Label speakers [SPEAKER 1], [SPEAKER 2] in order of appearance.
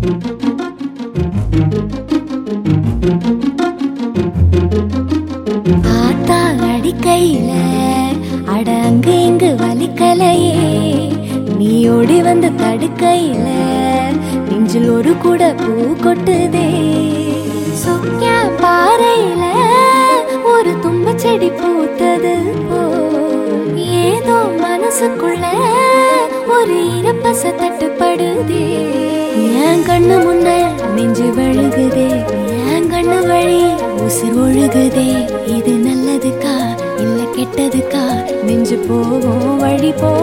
[SPEAKER 1] ஆத்தா அடிக்கையில அட அங்கு இங்கு வலிக்கலையே, நீ ஓடி வந்து தடுக்கையில நெஞ்சில் ஒரு கூட பூ கொட்டுதே. சொக்கியா பாறையில ஒரு தும்ப செடி பூத்தது போ, ஏதோ மனசுக்குள்ள ஒரு இரப்பச தட்டுப்படுதே. என் கண்ணு முன்ன நெஞ்சு வழுகுதே, என் கண்ணு வழி உசிர் ஒழுகுதே. இது நல்லதுக்கா இல்ல கெட்டதுக்கா, நெஞ்சு போகும் வழி போ